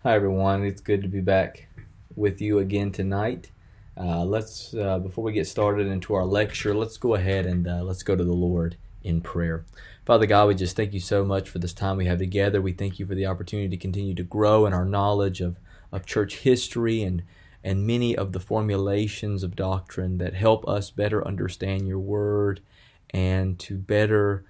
Hi everyone, it's good to be back with you again tonight. Let's before we get started into our lecture, let's go ahead and let's go to the Lord in prayer. Father God, we just thank you so much for this time we have together. We thank you for the opportunity to continue to grow in our knowledge of church history and many of the formulations of doctrine that help us better understand your word and to better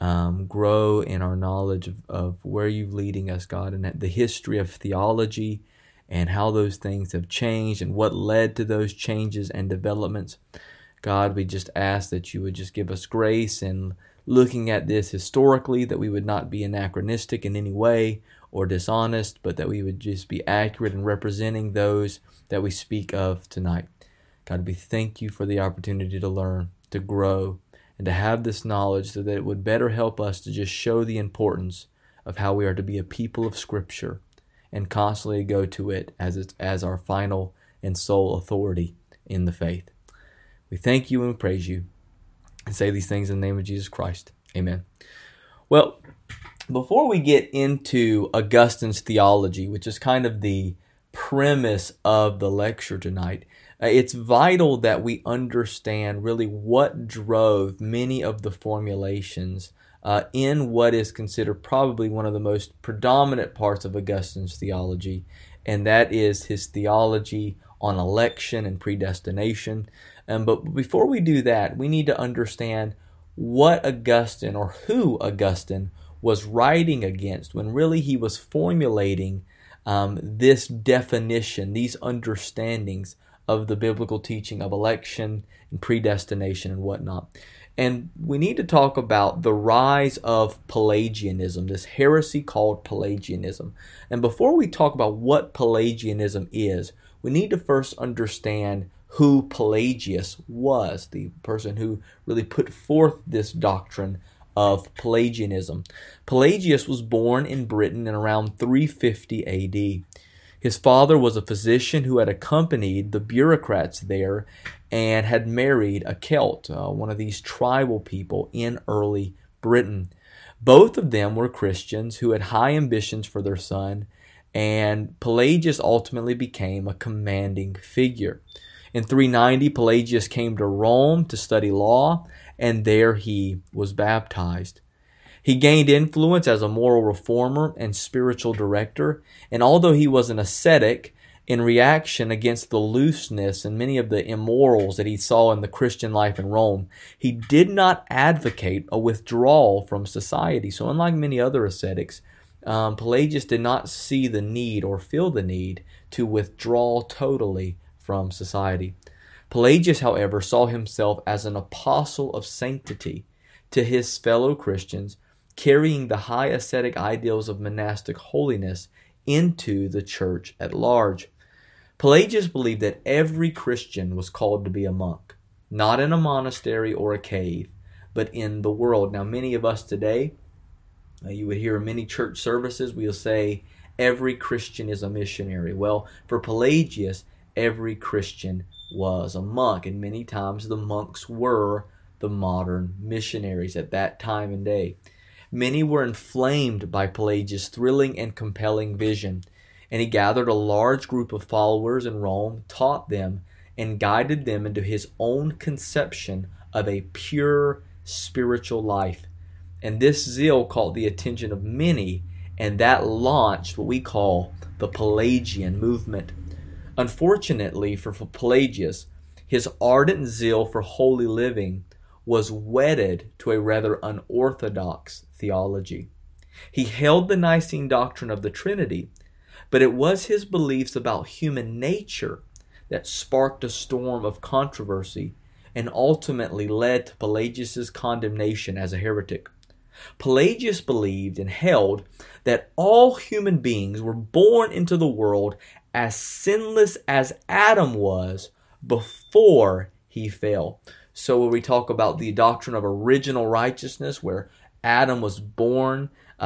grow in our knowledge of where you're leading us, God, and the history of theology and how those things have changed and what led to those changes and developments. God, we just ask that you would just give us grace in looking at this historically, that we would not be anachronistic in any way or dishonest, but that we would just be accurate in representing those that we speak of tonight. God, we thank you for the opportunity to learn, to grow, and to have this knowledge so that it would better help us to just show the importance of how we are to be a people of Scripture and constantly go to it as our final and sole authority in the faith. We thank you and praise you and say these things in the name of Jesus Christ. Amen. Well, before we get into Augustine's theology, which is kind of the premise of the lecture tonight, it's vital that we understand really what drove many of the formulations in what is considered probably one of the most predominant parts of Augustine's theology, and that is his theology on election and predestination. But before we do that, we need to understand what Augustine, or who Augustine, was writing against when really he was formulating this definition, these understandings of the biblical teaching of election and predestination and whatnot. And we need to talk about the rise of Pelagianism, this heresy called Pelagianism. And before we talk about what Pelagianism is, we need to first understand who Pelagius was, the person who really put forth this doctrine of Pelagianism. Pelagius was born in Britain in around 350 A.D. His father was a physician who had accompanied the bureaucrats there and had married a Celt, one of these tribal people in early Britain. Both of them were Christians who had high ambitions for their son, and Pelagius ultimately became a commanding figure. In 390, Pelagius came to Rome to study law, and there he was baptized. He gained influence as a moral reformer and spiritual director, and although he was an ascetic, in reaction against the looseness and many of the immorals that he saw in the Christian life in Rome, he did not advocate a withdrawal from society. So unlike many other ascetics, Pelagius did not see the need or feel the need to withdraw totally from society. Pelagius, however, saw himself as an apostle of sanctity to his fellow Christians, carrying the high ascetic ideals of monastic holiness into the church at large. Pelagius believed that every Christian was called to be a monk, not in a monastery or a cave, but in the world. Now, many of us today, you would hear in many church services, we'll say, every Christian is a missionary. Well, for Pelagius, every Christian was a monk, and many times the monks were the modern missionaries at that time and day. Many were inflamed by Pelagius' thrilling and compelling vision, and he gathered a large group of followers in Rome, taught them, and guided them into his own conception of a pure spiritual life. And this zeal caught the attention of many, and that launched what we call the Pelagian movement. Unfortunately for Pelagius, his ardent zeal for holy living was wedded to a rather unorthodox theology. He held the Nicene doctrine of the Trinity, but it was his beliefs about human nature that sparked a storm of controversy and ultimately led to Pelagius' condemnation as a heretic. Pelagius believed and held that all human beings were born into the world as sinless as Adam was before he fell. So when we talk about the doctrine of original righteousness, where Adam was born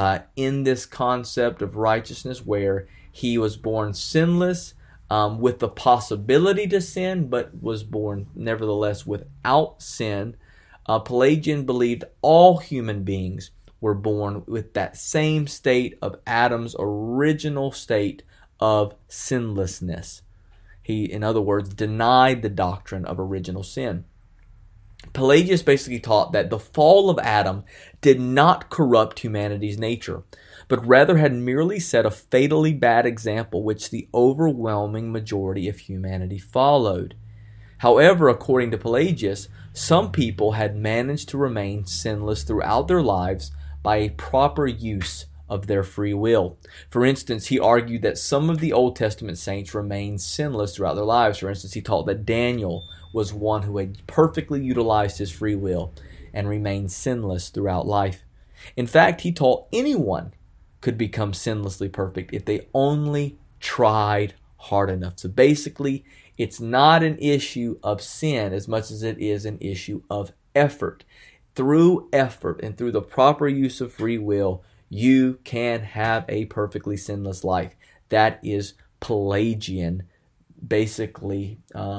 in this concept of righteousness, where he was born sinless with the possibility to sin, but was born nevertheless without sin, Pelagian believed all human beings were born with that same state of Adam's original state of sinlessness. He, in other words, denied the doctrine of original sin. Pelagius basically taught that the fall of Adam did not corrupt humanity's nature, but rather had merely set a fatally bad example which the overwhelming majority of humanity followed. However, according to Pelagius, some people had managed to remain sinless throughout their lives by a proper use of their free will. For instance, he argued that some of the Old Testament saints remained sinless throughout their lives. For instance, he taught that Daniel was one who had perfectly utilized his free will and remained sinless throughout life. In fact, he taught anyone could become sinlessly perfect if they only tried hard enough. So basically, it's not an issue of sin as much as it is an issue of effort. Through effort and through the proper use of free will, you can have a perfectly sinless life. That is Pelagian, basically,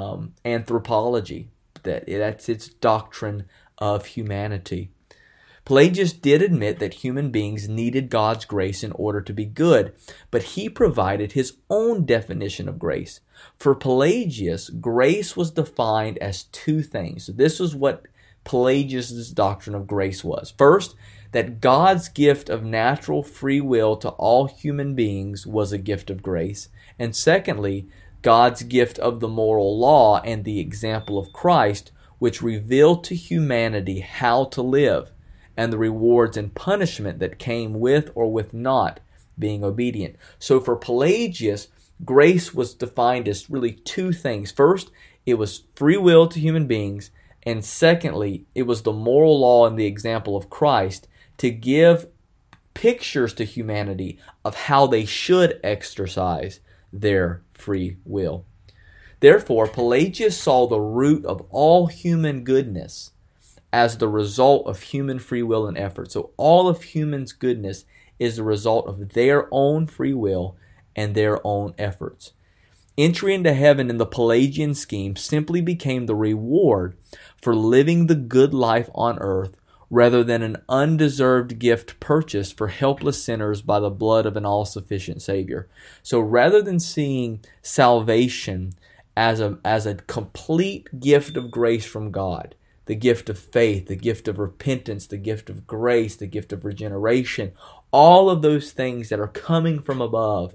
anthropology. That's its doctrine of humanity. Pelagius did admit that human beings needed God's grace in order to be good, but he provided his own definition of grace. For Pelagius, grace was defined as two things. So this was what Pelagius' doctrine of grace was. First, that God's gift of natural free will to all human beings was a gift of grace. And secondly, God's gift of the moral law and the example of Christ, which revealed to humanity how to live, and the rewards and punishment that came with or with not being obedient. So for Pelagius, grace was defined as really two things. First, it was free will to human beings, and secondly, it was the moral law and the example of Christ to give pictures to humanity of how they should exercise their free will. Therefore, Pelagius saw the root of all human goodness as the result of human free will and effort. So all of humans' goodness is the result of their own free will and their own efforts. Entry into heaven in the Pelagian scheme simply became the reward for living the good life on earth rather than an undeserved gift purchased for helpless sinners by the blood of an all-sufficient Savior. So rather than seeing salvation as a complete gift of grace from God, the gift of faith, the gift of repentance, the gift of grace, the gift of regeneration, all of those things that are coming from above,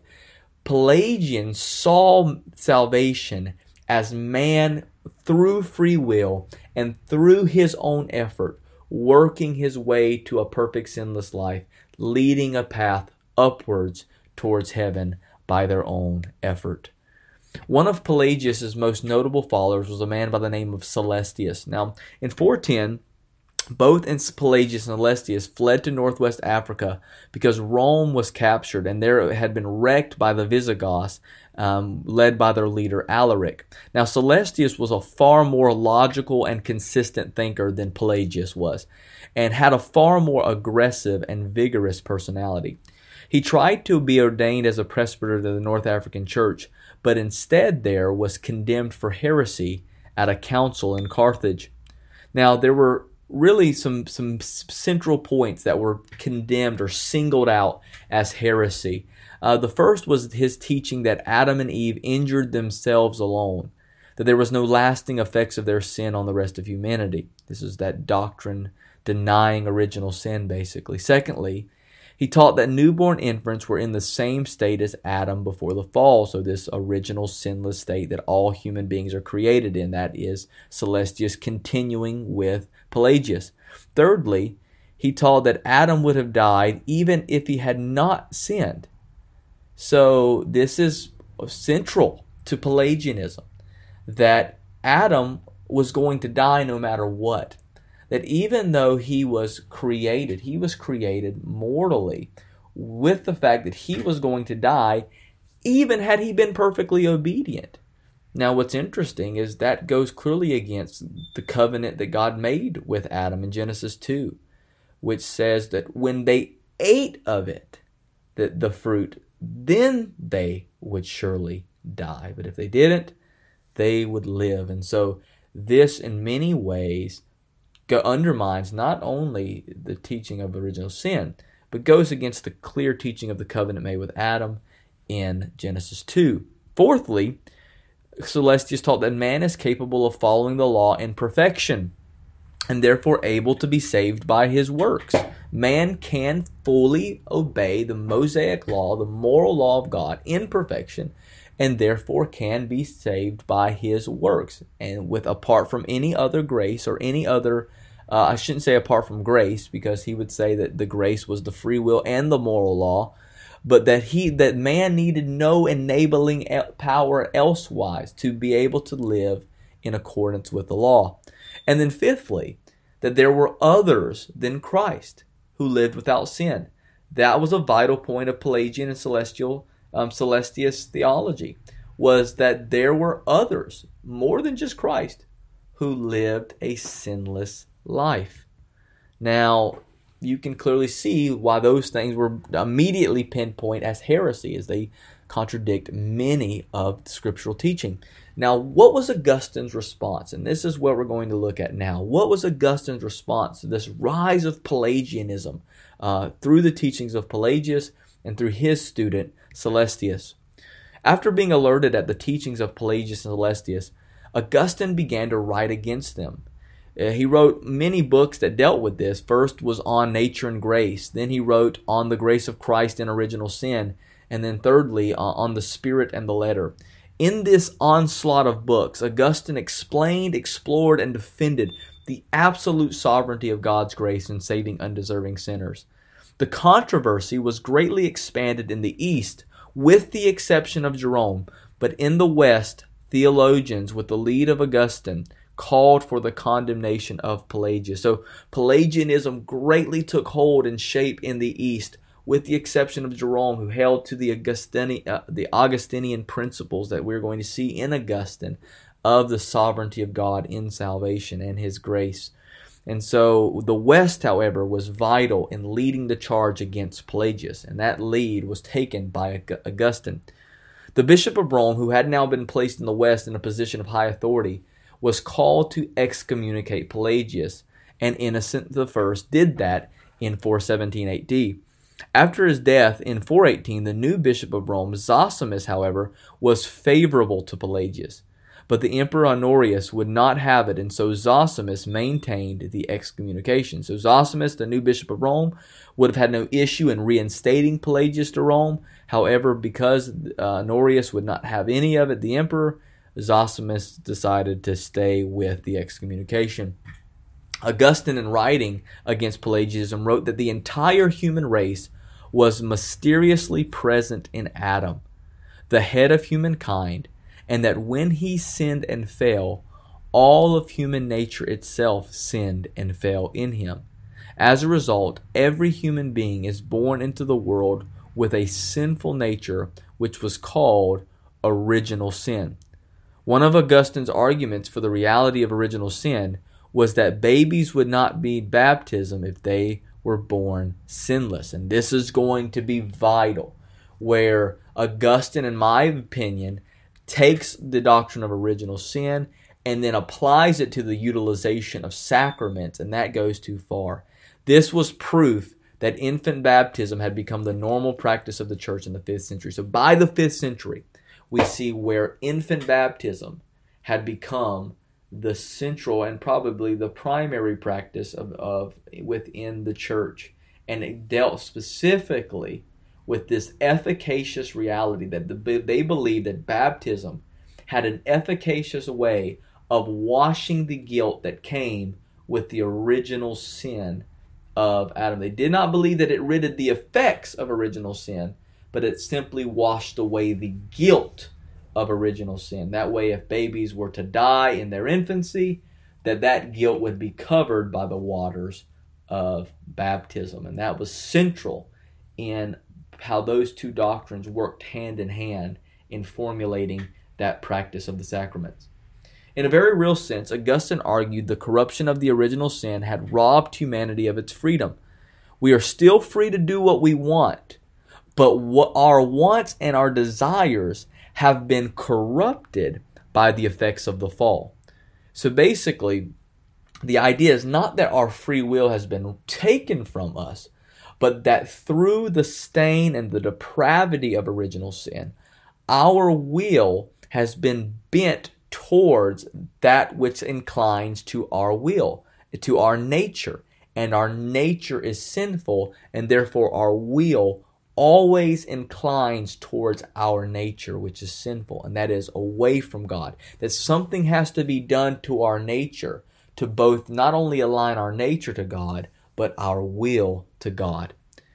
Pelagian saw salvation as man through free will and through his own effort, working his way to a perfect sinless life, leading a path upwards towards heaven by their own effort. One of Pelagius' most notable followers was a man by the name of Celestius. Now, in 410, both Pelagius and Celestius fled to northwest Africa because Rome was captured and there it had been wrecked by the Visigoths, led by their leader Alaric. Now, Celestius was a far more logical and consistent thinker than Pelagius was, and had a far more aggressive and vigorous personality. He tried to be ordained as a presbyter to the North African Church, but instead there was condemned for heresy at a council in Carthage. Now, there were really some central points that were condemned or singled out as heresy. The first was his teaching that Adam and Eve injured themselves alone, that there was no lasting effects of their sin on the rest of humanity. This is that doctrine denying original sin, basically. Secondly, he taught that newborn infants were in the same state as Adam before the fall, so this original sinless state that all human beings are created in. That is Celestius continuing with Pelagius. Thirdly, he taught that Adam would have died even if he had not sinned. So this is central to Pelagianism, that Adam was going to die no matter what. That even though he was created mortally with the fact that he was going to die, even had he been perfectly obedient. Now, what's interesting is that goes clearly against the covenant that God made with Adam in Genesis 2, which says that when they ate of it, the fruit, then they would surely die. But if they didn't, they would live. And so this, in many ways, undermines not only the teaching of original sin, but goes against the clear teaching of the covenant made with Adam in Genesis 2. Fourthly, Celestius taught that man is capable of following the law in perfection and therefore able to be saved by his works. Man can fully obey the Mosaic law, the moral law of God in perfection, and therefore can be saved by his works. And apart from any other grace or any other, I shouldn't say apart from grace, because he would say that the grace was the free will and the moral law, but that man needed no enabling power elsewise to be able to live in accordance with the law. And then fifthly, that there were others than Christ who lived without sin. That was a vital point of Pelagian and Celestius theology, was that there were others, more than just Christ, who lived a sinless life. Now, you can clearly see why those things were immediately pinpointed as heresy, as they contradict many of the scriptural teaching. Now, what was Augustine's response? And this is what we're going to look at now. What was Augustine's response to this rise of Pelagianism through the teachings of Pelagius and through his student Celestius? After being alerted at the teachings of Pelagius and Celestius, Augustine began to write against them. He wrote many books that dealt with this. First was on nature and grace. Then he wrote on the grace of Christ and original sin. And then thirdly, on the spirit and the letter. In this onslaught of books, Augustine explained, explored, and defended the absolute sovereignty of God's grace in saving undeserving sinners. The controversy was greatly expanded in the East, with the exception of Jerome, but in the West, theologians, with the lead of Augustine, called for the condemnation of Pelagius. So Pelagianism greatly took hold and shape in the East, with the exception of Jerome, who held to the Augustinian principles that we're going to see in Augustine of the sovereignty of God in salvation and his grace. And so the West, however, was vital in leading the charge against Pelagius, and that lead was taken by Augustine. The Bishop of Rome, who had now been placed in the West in a position of high authority, was called to excommunicate Pelagius, and Innocent I did that in 417 AD. After his death in 418, the new Bishop of Rome, Zosimus, however, was favorable to Pelagius. But the Emperor Honorius would not have it, and so Zosimus maintained the excommunication. So Zosimus, the new Bishop of Rome, would have had no issue in reinstating Pelagius to Rome. However, because Honorius would not have any of it, the Emperor, Zosimus decided to stay with the excommunication. Augustine, in writing against Pelagianism, wrote that the entire human race was mysteriously present in Adam, the head of humankind, and that when he sinned and fell, all of human nature itself sinned and fell in him. As a result, every human being is born into the world with a sinful nature, which was called original sin. One of Augustine's arguments for the reality of original sin was that babies would not need baptism if they were born sinless. And this is going to be vital, where Augustine, in my opinion, takes the doctrine of original sin and then applies it to the utilization of sacraments, and that goes too far. This was proof that infant baptism had become the normal practice of the church in the 5th century. So by the 5th century, we see where infant baptism had become the central and probably the primary practice of within the church. And it dealt specifically with this efficacious reality that they believed that baptism had an efficacious way of washing the guilt that came with the original sin of Adam. They did not believe that it ridded the effects of original sin, but it simply washed away the guilt of original sin. That way, if babies were to die in their infancy, that guilt would be covered by the waters of baptism. And that was central in how those two doctrines worked hand in hand in formulating that practice of the sacraments. In a very real sense, Augustine argued the corruption of the original sin had robbed humanity of its freedom. We are still free to do what we want, but what our wants and our desires have been corrupted by the effects of the fall. So basically, the idea is not that our free will has been taken from us, but that through the stain and the depravity of original sin, our will has been bent towards that which inclines to our will, to our nature. And our nature is sinful, and therefore our will always inclines towards our nature, which is sinful, and that is away from God. That something has to be done to our nature to both not only align our nature to God, but our will to God.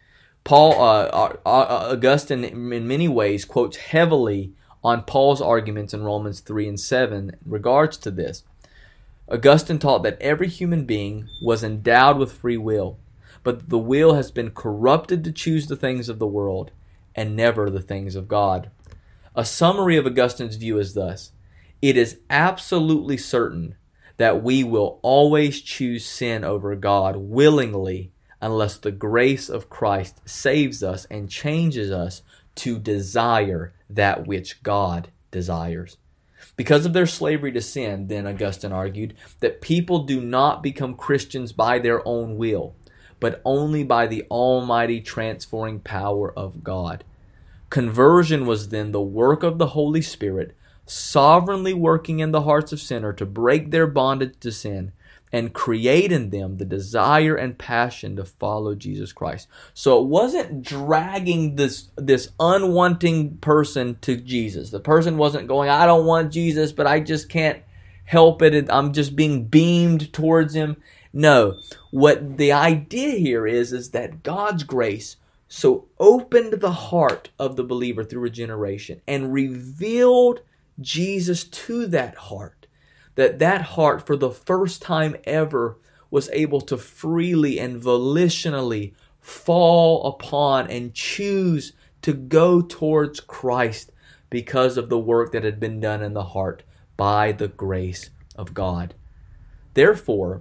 Augustine, in many ways, quotes heavily on Paul's arguments in Romans 3 and 7 in regards to this. Augustine taught that every human being was endowed with free will, but the will has been corrupted to choose the things of the world and never the things of God. A summary of Augustine's view is thus: it is absolutely certain that we will always choose sin over God willingly unless the grace of Christ saves us and changes us to desire that which God desires. Because of their slavery to sin, then, Augustine argued, that people do not become Christians by their own will, but only by the almighty transforming power of God. Conversion was then the work of the Holy Spirit, sovereignly working in the hearts of sinners to break their bondage to sin and create in them the desire and passion to follow Jesus Christ. So it wasn't dragging this unwanting person to Jesus. The person wasn't going, I don't want Jesus, but I just can't help it. I'm just being beamed towards him. No, what the idea here is that God's grace so opened the heart of the believer through regeneration and revealed Jesus to that heart, that heart for the first time ever was able to freely and volitionally fall upon and choose to go towards Christ because of the work that had been done in the heart by the grace of God. Therefore,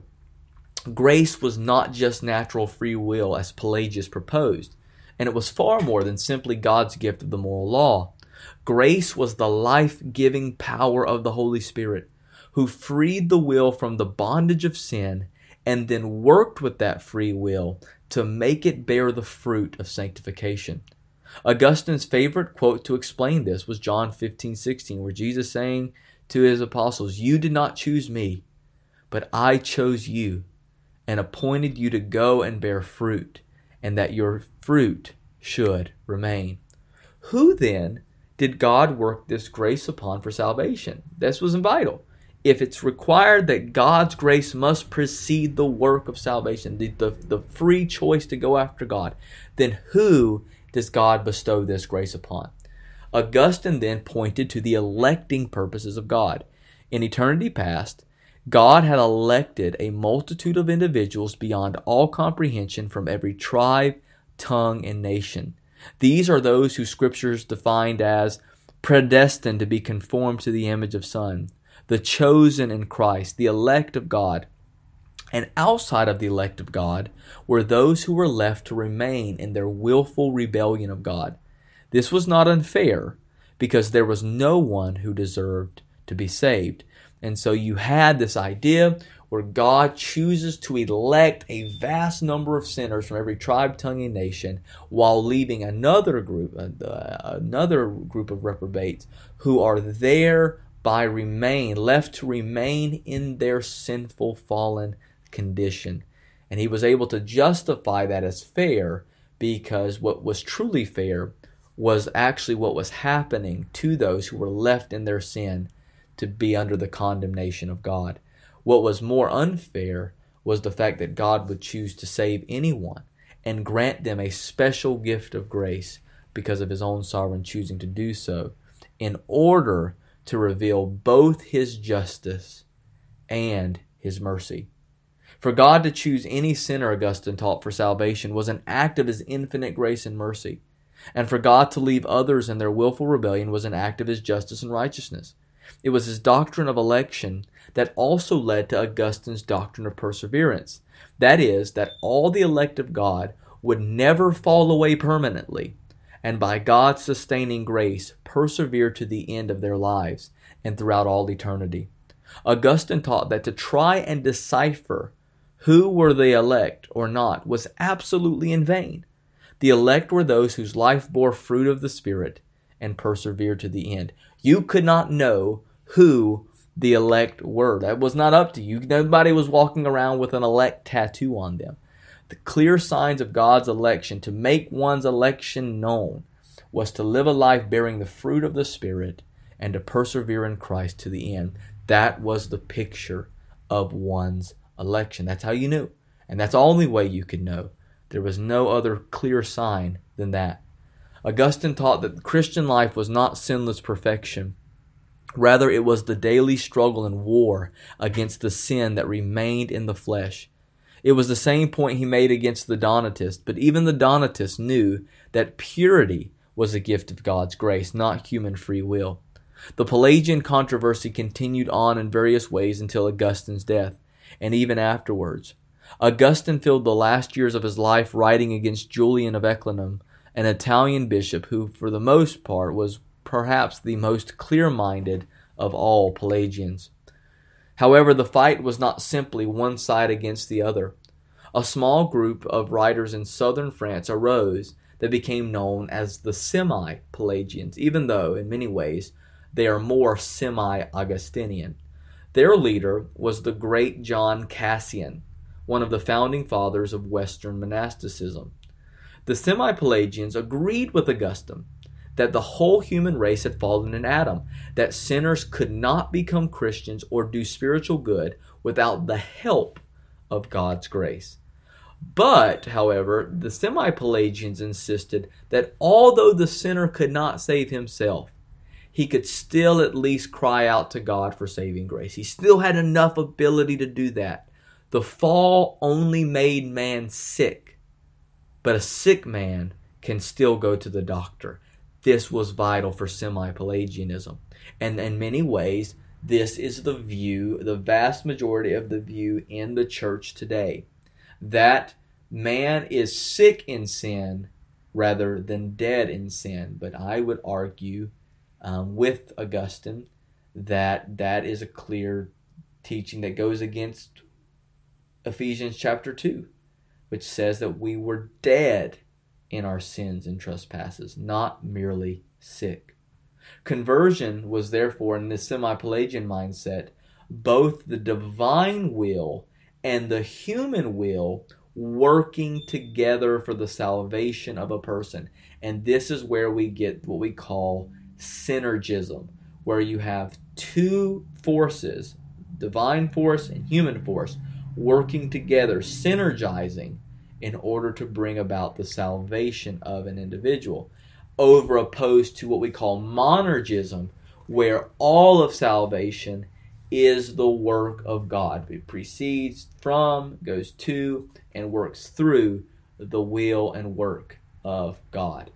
grace was not just natural free will as Pelagius proposed, and it was far more than simply God's gift of the moral law. Grace was the life-giving power of the Holy Spirit, who freed the will from the bondage of sin and then worked with that free will to make it bear the fruit of sanctification. Augustine's favorite quote to explain this was John 15:16, where Jesus saying to his apostles, "You did not choose me, but I chose you and appointed you to go and bear fruit, and that your fruit should remain." Who then did God work this grace upon for salvation? This was vital. If it's required that God's grace must precede the work of salvation, the free choice to go after God, then who does God bestow this grace upon? Augustine then pointed to the electing purposes of God. In eternity past, God had elected a multitude of individuals beyond all comprehension from every tribe, tongue, and nation. These are those who Scriptures defined as predestined to be conformed to the image of Son, the chosen in Christ, the elect of God. And outside of the elect of God were those who were left to remain in their willful rebellion of God. This was not unfair, because there was no one who deserved to be saved. And so you had this idea where God chooses to elect a vast number of sinners from every tribe, tongue, and nation, while leaving another group of reprobates who are there left to remain in their sinful, fallen condition. And he was able to justify that as fair, because what was truly fair was actually what was happening to those who were left in their sin to be under the condemnation of God. What was more unfair was the fact that God would choose to save anyone and grant them a special gift of grace because of his own sovereign choosing to do so, in order to reveal both his justice and his mercy. For God to choose any sinner, Augustine taught, for salvation was an act of his infinite grace and mercy. And for God to leave others in their willful rebellion was an act of his justice and righteousness. It was his doctrine of election that also led to Augustine's doctrine of perseverance. That is, that all the elect of God would never fall away permanently, and by God's sustaining grace persevere to the end of their lives and throughout all eternity. Augustine taught that to try and decipher who were the elect or not was absolutely in vain, The elect were those whose life bore fruit of the Spirit and persevered to the end. You could not know who the elect were. That was not up to you. Nobody was walking around with an elect tattoo on them. The clear signs of God's election, to make one's election known, was to live a life bearing the fruit of the Spirit and to persevere in Christ to the end. That was the picture of one's election. That's how you knew. And that's the only way you could know. There was no other clear sign than that. Augustine taught that the Christian life was not sinless perfection. Rather, it was the daily struggle and war against the sin that remained in the flesh. It was the same point he made against the Donatists, but even the Donatists knew that purity was a gift of God's grace, not human free will. The Pelagian controversy continued on in various ways until Augustine's death, and even afterwards. Augustine filled the last years of his life writing against Julian of Eclanum, an Italian bishop who, for the most part, was perhaps the most clear-minded of all Pelagians. However, the fight was not simply one side against the other. A small group of writers in southern France arose that became known as the Semi-Pelagians, even though, in many ways, they are more semi-Augustinian. Their leader was the great John Cassian, one of the founding fathers of Western monasticism. The Semi-Pelagians agreed with Augustine that the whole human race had fallen in Adam, that sinners could not become Christians or do spiritual good without the help of God's grace. But, however, the Semi-Pelagians insisted that although the sinner could not save himself, he could still at least cry out to God for saving grace. He still had enough ability to do that. The fall only made man sick, but a sick man can still go to the doctor. This was vital for Semi-Pelagianism. And in many ways, this is the view, the vast majority of the view in the church today, that man is sick in sin rather than dead in sin. But I would argue with Augustine that that is a clear teaching that goes against Ephesians chapter 2, which says that we were dead in our sins and trespasses, not merely sick. Conversion was therefore, in this Semi-Pelagian mindset, both the divine will and the human will working together for the salvation of a person. And this is where we get what we call synergism, where you have two forces, divine force and human force, working together, synergizing in order to bring about the salvation of an individual, over opposed to what we call monergism, where all of salvation is the work of God. It precedes from, goes to, and works through the will and work of God.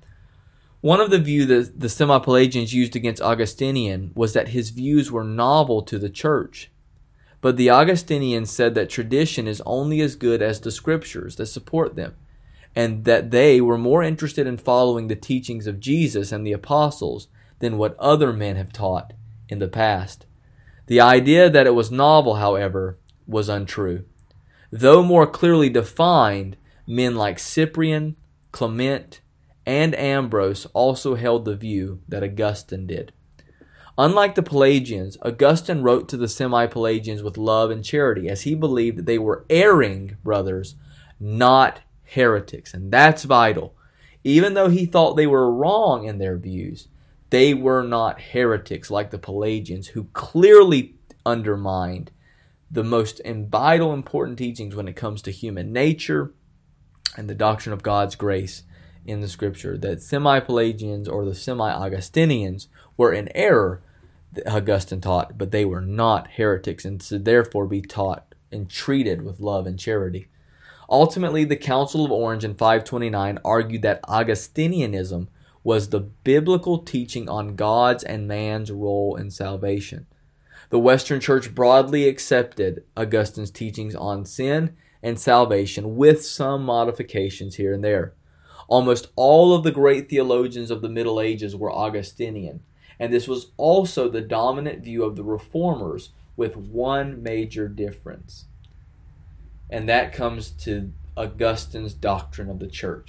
One of the views that the Semi-Pelagians used against Augustinian was that his views were novel to the church. But the Augustinians said that tradition is only as good as the scriptures that support them, and that they were more interested in following the teachings of Jesus and the apostles than what other men have taught in the past. The idea that it was novel, however, was untrue. Though more clearly defined, men like Cyprian, Clement, and Ambrose also held the view that Augustine did. Unlike the Pelagians, Augustine wrote to the Semi-Pelagians with love and charity, as he believed that they were erring brothers, not heretics. And that's vital. Even though he thought they were wrong in their views, they were not heretics like the Pelagians, who clearly undermined the most vital, important teachings when it comes to human nature and the doctrine of God's grace in the Scripture. That Semi-Pelagians or the Semi-Augustinians were in error, Augustine taught, but they were not heretics and should therefore be taught and treated with love and charity. Ultimately, the Council of Orange in 529 argued that Augustinianism was the biblical teaching on God's and man's role in salvation. The Western Church broadly accepted Augustine's teachings on sin and salvation, with some modifications here and there. Almost all of the great theologians of the Middle Ages were Augustinian, and this was also the dominant view of the Reformers, with one major difference. And that comes to Augustine's doctrine of the church.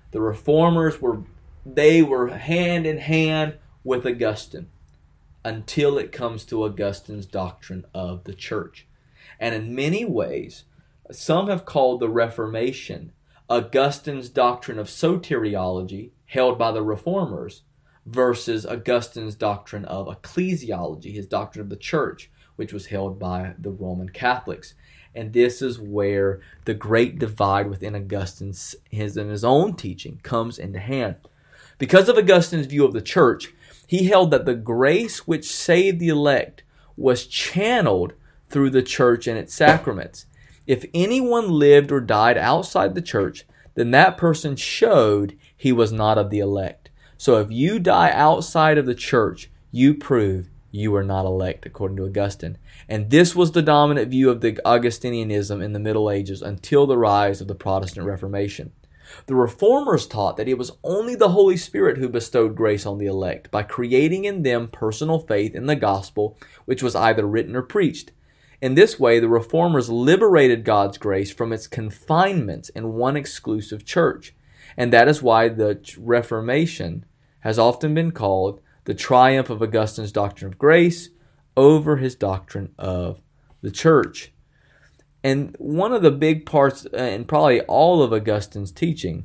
The Reformers were hand in hand with Augustine until it comes to Augustine's doctrine of the church. And in many ways, some have called the Reformation Augustine's doctrine of soteriology, held by the Reformers, versus Augustine's doctrine of ecclesiology, his doctrine of the church, which was held by the Roman Catholics. And this is where the great divide within Augustine's his own teaching comes into hand. Because of Augustine's view of the church, he held that the grace which saved the elect was channeled through the church and its sacraments. If anyone lived or died outside the church, then that person showed he was not of the elect. So if you die outside of the church, you prove you are not elect, according to Augustine. And this was the dominant view of the Augustinianism in the Middle Ages until the rise of the Protestant Reformation. The Reformers taught that it was only the Holy Spirit who bestowed grace on the elect by creating in them personal faith in the gospel, which was either written or preached. In this way, the Reformers liberated God's grace from its confinement in one exclusive church. And that is why the Reformation has often been called the triumph of Augustine's doctrine of grace over his doctrine of the church. And one of the big parts, and probably all of Augustine's teaching,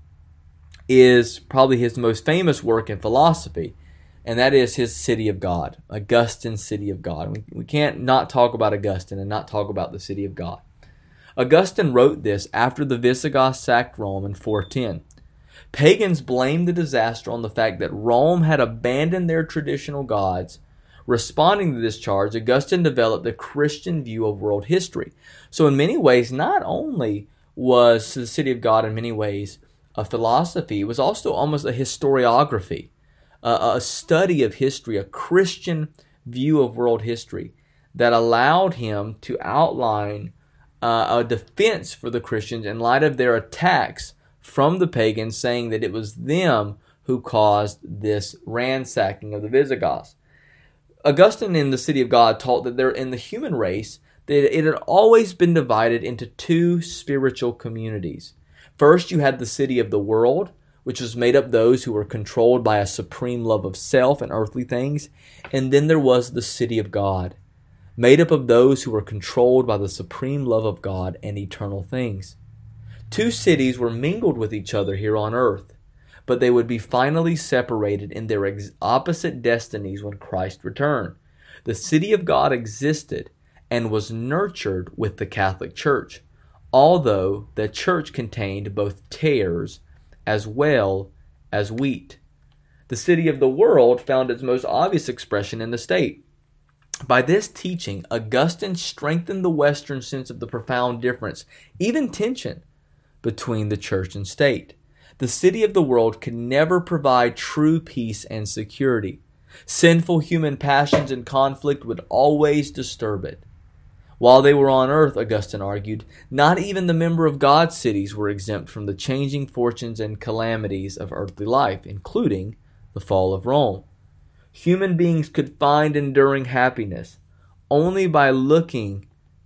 is probably his most famous work in philosophy, and that is his City of God, Augustine's City of God. We can't not talk about Augustine and not talk about the City of God. Augustine wrote this after the Visigoths sacked Rome in 410. Pagans blamed the disaster on the fact that Rome had abandoned their traditional gods. Responding to this charge, Augustine developed a Christian view of world history. So in many ways, not only was the City of God in many ways a philosophy, it was also almost a historiography, a study of history, a Christian view of world history that allowed him to outline a defense for the Christians in light of their attacks from the pagans, saying that it was them who caused this ransacking of the Visigoths. Augustine in the City of God taught that in the human race, that it had always been divided into two spiritual communities. First, you had the city of the world, which was made up of those who were controlled by a supreme love of self and earthly things. And then there was the city of God, made up of those who were controlled by the supreme love of God and eternal things. Two cities were mingled with each other here on earth, but they would be finally separated in their opposite destinies when Christ returned. The city of God existed and was nurtured with the Catholic Church, although the church contained both tares as well as wheat. The city of the world found its most obvious expression in the state. By this teaching, Augustine strengthened the Western sense of the profound difference, even tension, between the church and state. The city of the world could never provide true peace and security. Sinful human passions and conflict would always disturb it. While they were on earth, Augustine argued, not even the member of God's cities were exempt from the changing fortunes and calamities of earthly life, including the fall of Rome. Human beings could find enduring happiness only by looking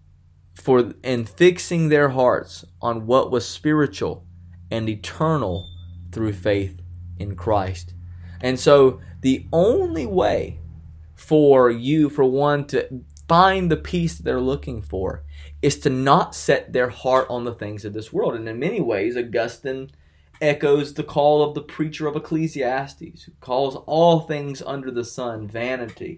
for and fixing their hearts on what was spiritual and eternal through faith in Christ. And so the only way for one to find the peace that they're looking for is to not set their heart on the things of this world. And in many ways, Augustine echoes the call of the preacher of Ecclesiastes, who calls all things under the sun vanity,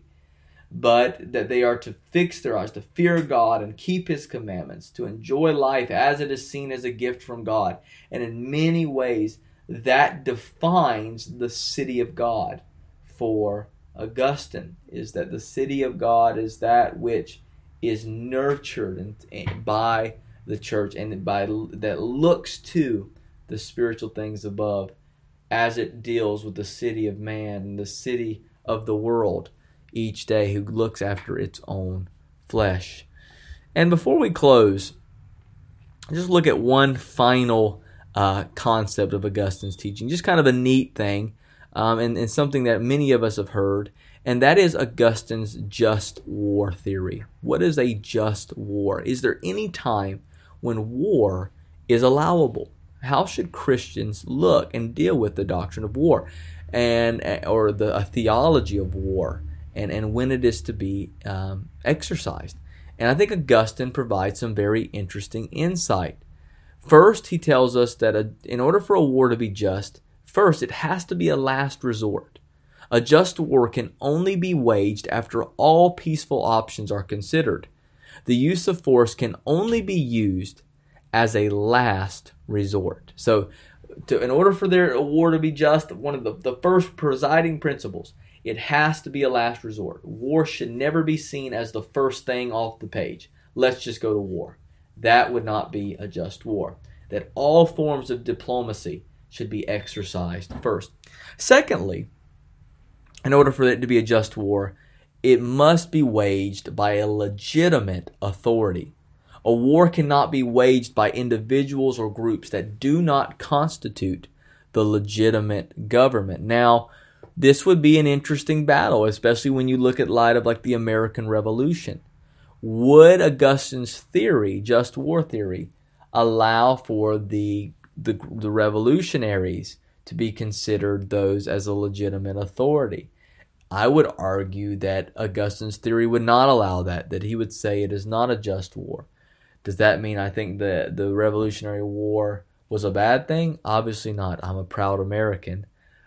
but that they are to fix their eyes, to fear God and keep His commandments, to enjoy life as it is seen as a gift from God. And in many ways, that defines the city of God for Augustine, is that the city of God is that which is nurtured by the church and that looks to the spiritual things above as it deals with the city of man and the city of the world each day, who looks after its own flesh. And before we close, just look at one final concept of Augustine's teaching, just kind of a neat thing, and something that many of us have heard, and that is Augustine's just war theory. What is a just war? Is there any time when war is allowable? How should Christians look and deal with the doctrine of war, or a theology of war, and when it is to be exercised? And I think Augustine provides some very interesting insight. First, he tells us that in order for a war to be just, first, it has to be a last resort. A just war can only be waged after all peaceful options are considered. The use of force can only be used as a last resort. So, in order for a war to be just, one of the first presiding principles, it has to be a last resort. War should never be seen as the first thing off the page. Let's just go to war. That would not be a just war. That all forms of diplomacy should be exercised first. Secondly, in order for it to be a just war, it must be waged by a legitimate authority. A war cannot be waged by individuals or groups that do not constitute the legitimate government. Now, this would be an interesting battle, especially when you look at light of like the American Revolution. Would Augustine's theory, just war theory, allow for the revolutionaries to be considered those as a legitimate authority? I would argue that Augustine's theory would not allow that he would say it is not a just war. Does that mean I think the Revolutionary War was a bad thing? Obviously not. I'm a proud American.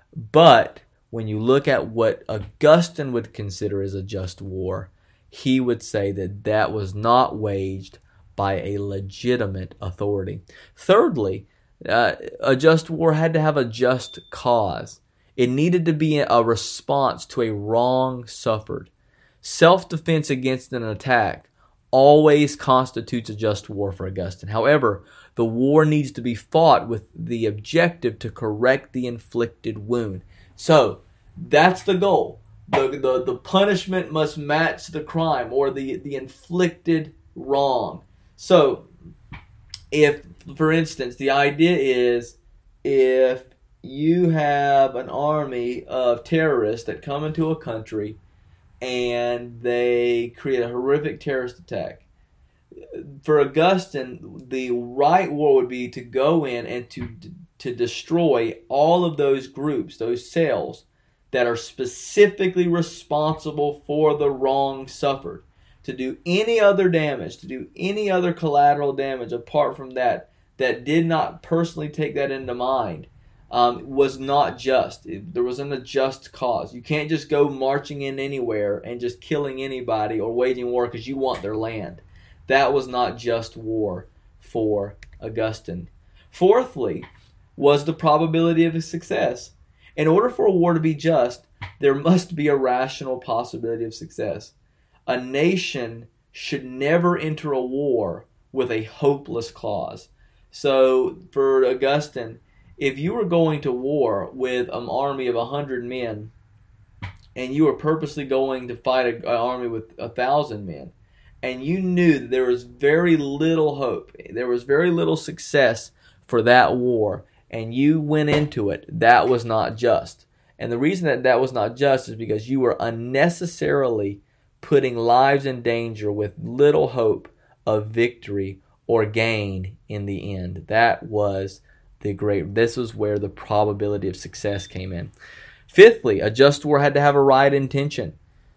But when you look at what Augustine would consider as a just war, he would say that was not waged by a legitimate authority. Thirdly, a just war had to have a just cause. It needed to be a response to a wrong suffered. Self-defense against an attack always constitutes a just war for Augustine. However, the war needs to be fought with the objective to correct the inflicted wound. So, that's the goal. The punishment must match the crime or the inflicted wrong. So, if, for instance, the idea is if you have an army of terrorists that come into a country and they create a horrific terrorist attack. For Augustine, the right war would be to go in and to destroy all of those groups, those cells that are specifically responsible for the wrong suffered. To do any other damage, to do any other collateral damage apart from that did not personally take that into mind, was not just. There wasn't a just cause. You can't just go marching in anywhere and just killing anybody or waging war because you want their land. That was not just war for Augustine. Fourthly, was the probability of success. In order for a war to be just, there must be a rational possibility of success. A nation should never enter a war with a hopeless clause. So, for Augustine, if you were going to war with an army of 100 men, and you were purposely going to fight an army with 1,000 men, and you knew that there was very little hope, there was very little success for that war, and you went into it, that was not just. And the reason that was not just is because you were unnecessarily putting lives in danger with little hope of victory or gain in the end. This was where the probability of success came in. Fifthly, a just war had to have a right intention.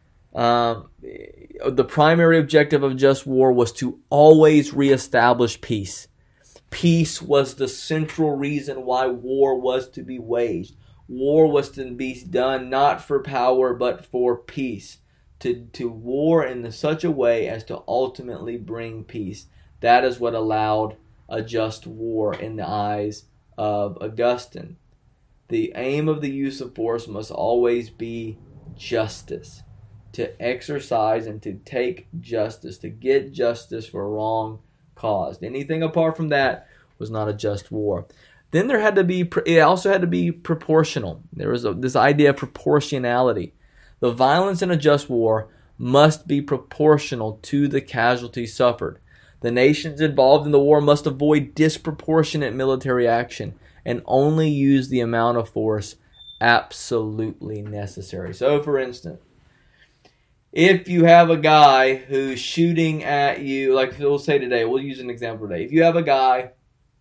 The primary objective of just war was to always reestablish peace. Peace was the central reason why war was to be waged. War was to be done not for power but for peace. To war in such a way as to ultimately bring peace. That is what allowed a just war in the eyes of Augustine. The aim of the use of force must always be justice. To exercise and to take justice, to get justice for a wrong cause. Anything apart from that was not a just war. Then it also had to be proportional. There was this idea of proportionality. The violence in a just war must be proportional to the casualties suffered. The nations involved in the war must avoid disproportionate military action and only use the amount of force absolutely necessary. So, for instance, if you have a guy who's shooting at you, like we'll say today, we'll use an example today. If you have a guy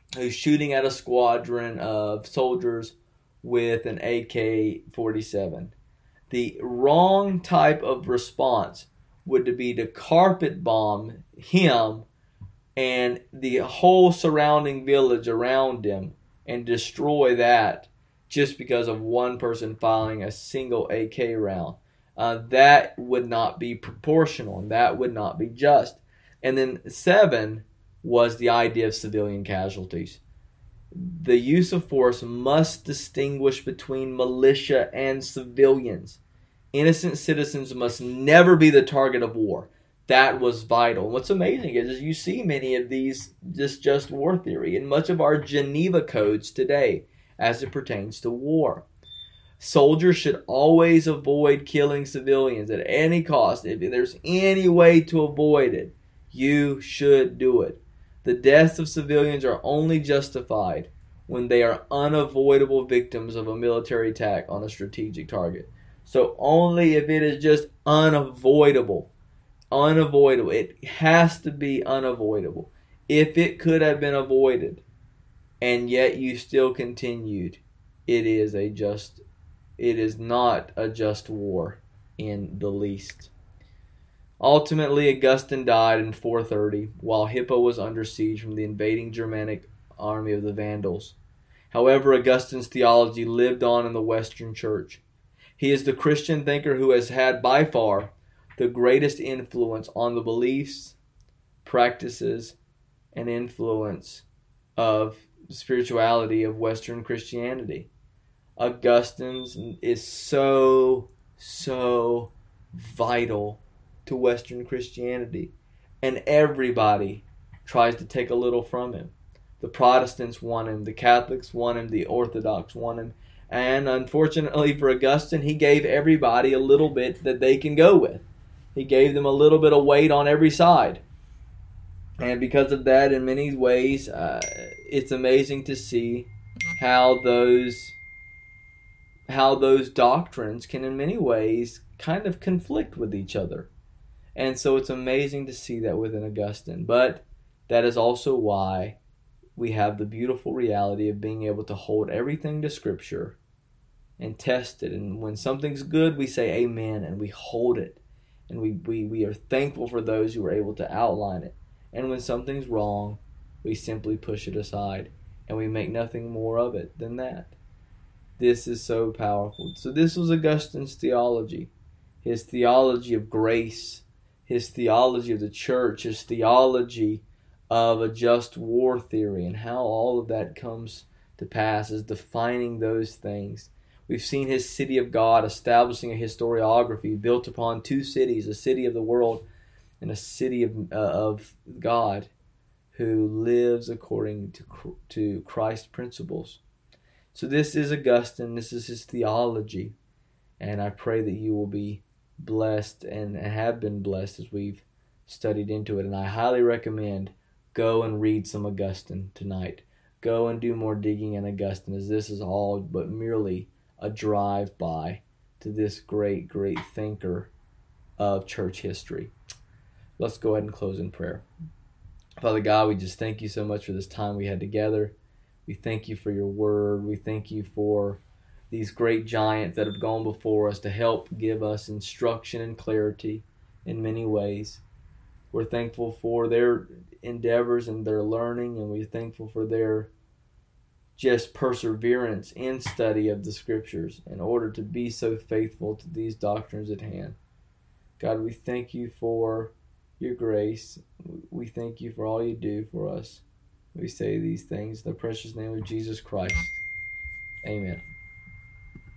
who's shooting at a squadron of soldiers with an AK-47. The wrong type of response would be to carpet bomb him and the whole surrounding village around him and destroy that just because of one person firing a single AK round. That would not be proportional, and that would not be just. And then 7 was the idea of civilian casualties. The use of force must distinguish between militia and civilians. Innocent citizens must never be the target of war. That was vital. And what's amazing is you see many of these just war theory in much of our Geneva codes today as it pertains to war. Soldiers should always avoid killing civilians at any cost. If there's any way to avoid it, you should do it. The deaths of civilians are only justified when they are unavoidable victims of a military attack on a strategic target. So only if it is just unavoidable. Unavoidable. It has to be unavoidable. If it could have been avoided and yet you still continued, it is not a just war in the least. Ultimately, Augustine died in 430 while Hippo was under siege from the invading Germanic army of the Vandals. However, Augustine's theology lived on in the Western Church. He is the Christian thinker who has had by far the greatest influence on the beliefs, practices, and influence of spirituality of Western Christianity. Augustine is so vital to Western Christianity, and everybody tries to take a little from him. The Protestants want him, the Catholics want him, the Orthodox want him, and unfortunately for Augustine, he gave everybody a little bit that they can go with. He gave them a little bit of weight on every side. And because of that, in many ways, it's amazing to see how those doctrines can in many ways kind of conflict with each other. And so it's amazing to see that within Augustine. But that is also why we have the beautiful reality of being able to hold everything to Scripture and test it. And when something's good, we say amen, and we hold it. And we are thankful for those who are able to outline it. And when something's wrong, we simply push it aside, and we make nothing more of it than that. This is so powerful. So this was Augustine's theology. His theology of grace, his theology of the church, his theology of a just war theory, and how all of that comes to pass is defining those things. We've seen his city of God establishing a historiography built upon 2 cities, a city of the world and a city of God who lives according to Christ's principles. So this is Augustine, this is his theology, and I pray that you will be blessed and have been blessed as we've studied into it. And I highly recommend go and read some Augustine tonight. Go and do more digging in Augustine, as this is all but merely a drive-by to this great thinker of church history. Let's go ahead and close in prayer. Father God, we just thank you so much for this time we had together. We thank you for your word. We thank you for these great giants that have gone before us to help give us instruction and clarity in many ways. We're thankful for their endeavors and their learning, and we're thankful for their just perseverance in study of the Scriptures in order to be so faithful to these doctrines at hand. God, we thank you for your grace. We thank you for all you do for us. We say these things in the precious name of Jesus Christ. Amen.